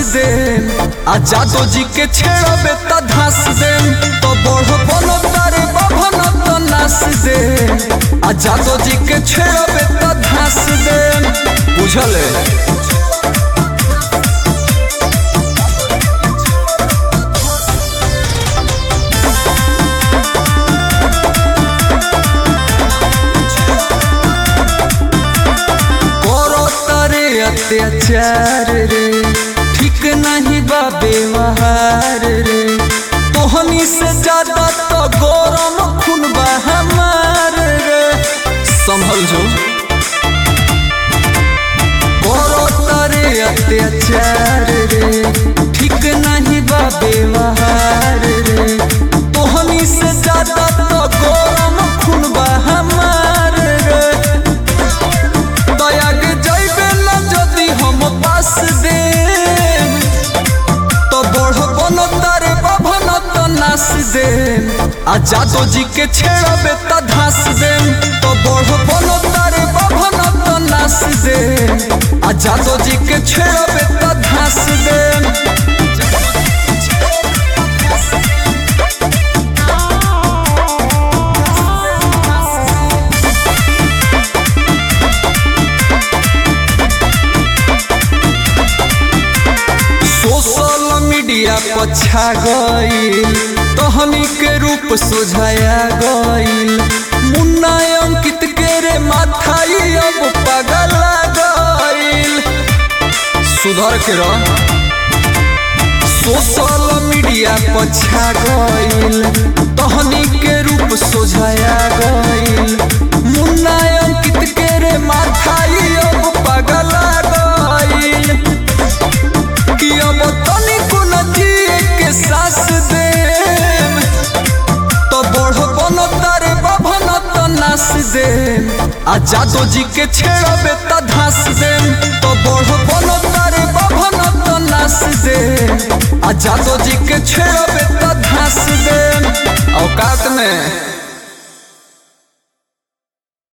दे आ जादो जी के छेड़बे त धस दे तो बढ़ बनो तारे बाभन तो नास दे आ जादो जी के छेड़बे त धस दे बुझले अत्याचार रे ठीक नहीं बा व्यवहार रे तोहनी से ज्यादा तो गरम खून बा हमार रे संभल जो करो तारे अत्याचार रे ठीक नहीं बा व्यवहार रे तोहनी से ज्यादा तो गरम खून बा हमार रे दया के जइबे हम पास दे तो बढ़ बनो तारे बाभन तो नास दे आ जादो जी के छेड़बे त धस दे तो बढ़ बनो तारे बाभन तो नास दे आ जादो जी के छेड़बे त धस दे पछा गईल तोहनी के रूप सुझाया गईल मुन्ना अंकित के रे माथाई अब पगल गईल सुधर के रह सोशल मीडिया पछा गईल तोहनी के रूप सुझाया गईल मुन्ना अंकित के रे माथाई अब पगल गईल कि अब तनी सास दे तो बढ़ बनो तारे बाभन तो नास दे आ जादो जी के छेड़बे त धस दे तो बढ़ बनो तारे बाभन तो नास दे आ जादो जी के छेड़बे त धस दे।